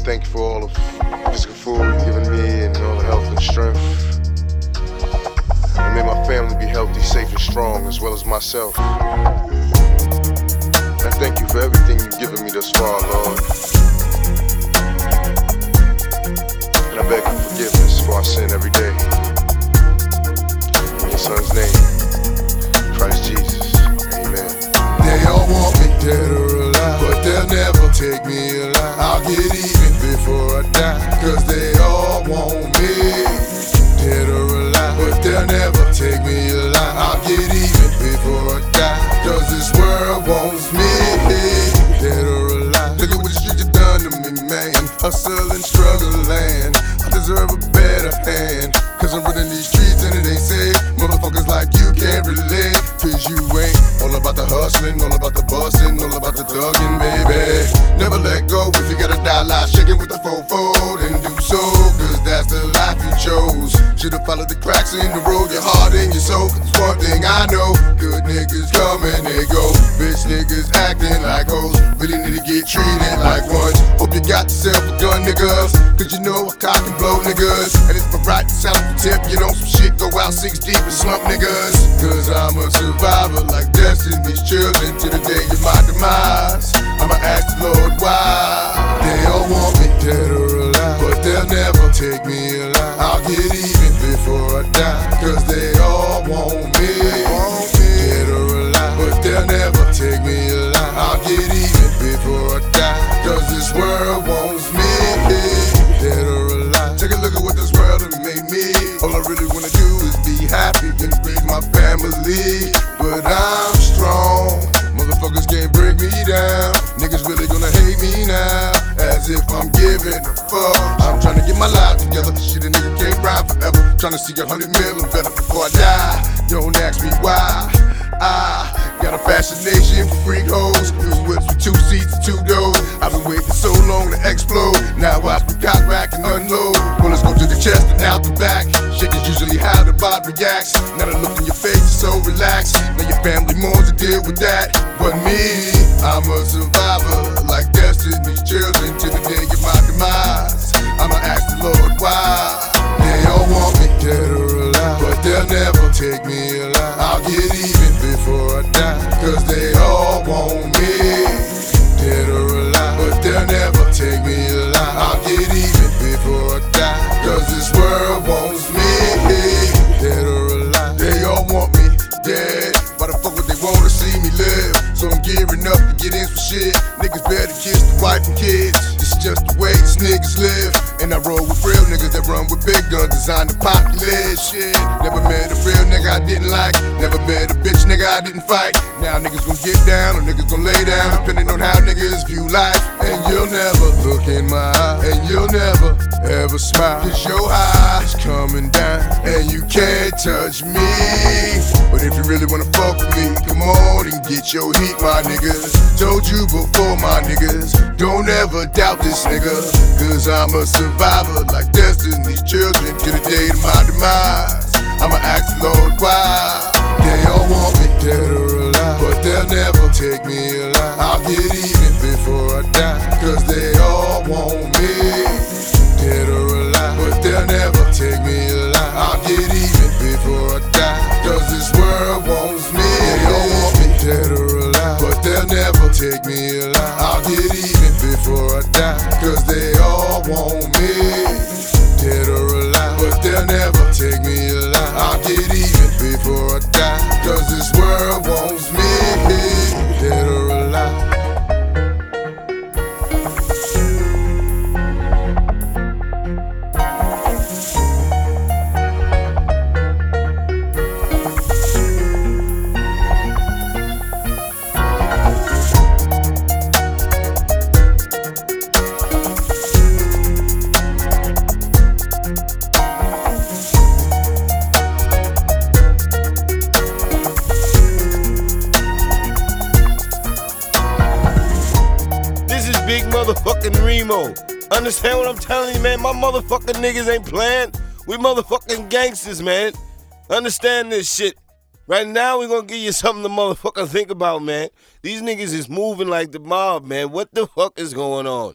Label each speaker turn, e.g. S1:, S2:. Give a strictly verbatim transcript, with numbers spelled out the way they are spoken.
S1: thank you for all the physical food you've given me and all the health and strength. And may my family be healthy, safe, and strong, as well as myself. I thank you for everything you've given me thus far, Lord. And I beg for forgiveness for I sin every day. In your son's name, Christ Jesus. Amen.
S2: They all want me dead or alive, but they'll never take me alive. I'll get even before I die, cause they all want me dead or alive, but they'll never take me alive. I'll get even before I die, cause this world wants me dead or alive. Look at what you just done to me, man. Hustling, struggling, I deserve a better hand, cause I'm running these streets and it ain't safe. Motherfuckers like you can't relate, cause you ain't all about the hustling, all about the busting, all about the thugging, baby. Never let go if you gotta die live, shaking with the fofo, then do so, cause that's the life you chose. Should've followed the cracks in the road, your heart and your soul. Cause one thing I know, good niggas come and they go. Bitch niggas acting like hoes, really need to get treated like ones. Hope you got yourself a gun, niggas, cause you know I cock and blow niggas. And it's my right to sound the tip, you know some shit go out six deep and slump niggas. Cause I'm a survivor like Destiny's Children to the day of my demise. I'ma ask the Lord why. They all want me dead or alive, but they'll never take me alive. I'll get even before I die, cause they all want me dead or alive, but they'll never take me alive. I'll get even before I die, cause this world wants me dead or alive. Take a look at what this world has made me. All I really wanna do is be happy and raise my family, but I'm strong. Motherfuckers can't bring me down. Niggas really gonna hate me now, as if I'm giving a fuck. I'm trying to get my life together. Shit, a nigga can't ride forever. Trying to see a hundred million better before I die. Don't ask me why. I got a fascination for freak hoes. Use whips with two seats and two doors. I've been waiting so long to explode. Now watch me cock back and unload. Bullets go to the chest and out the back. Shit is usually how the body reacts. Now the look in your face is so relaxed. Now your family mourns to deal with that. But me, I'm a survivor like Destiny's Children to the day of my demise. I'ma ask the Lord why. They all want me dead or alive, but they'll never take me alive. I'll get even before I die, cause they all want me dead or alive, but they'll never take me alive. I'll get even before I die, cause this world wants me dead or alive. They all want me dead, why the fuck would they wanna see me live? So I'm gearing up to get in some shit. Niggas better kiss the wife and kids. This is just the way these niggas live. And I roll with real niggas that run with big guns, designed to populate shit. Never met a real nigga I didn't like. Never met a bitch nigga I didn't fight. Now niggas gon' get down or niggas gon' lay down, depending on how niggas view life. And you'll never look in my eye, and you'll never ever smile, cause your high is coming down, and you can't touch me. But if you really wanna fuck with me, come on and get your heat, my niggas. Told you before, my niggas, don't ever doubt this nigga, cause I'm a survivor like Destiny's Children to the day of my demise. I'ma ask the Lord why. They all want me dead or alive, but they'll never take me alive. I'll get even before I die, cause they all want me dead or alive, but they'll never take me alive. I'll get even before I die, cause this world wants me. They all want me dead or alive, but they'll never take me alive. I'll get even before I die, cause they all want me dead or alive, but they'll never take me alive. I'll get even before I die, cause this world wants me dead or alive.
S3: Big motherfucking Remo. Understand what I'm telling you, man? My motherfucking niggas ain't playing. We motherfucking gangsters, man. Understand this shit. Right now, we gonna give you something to motherfucking think about, man. These niggas is moving like the mob, man. What the fuck is going on?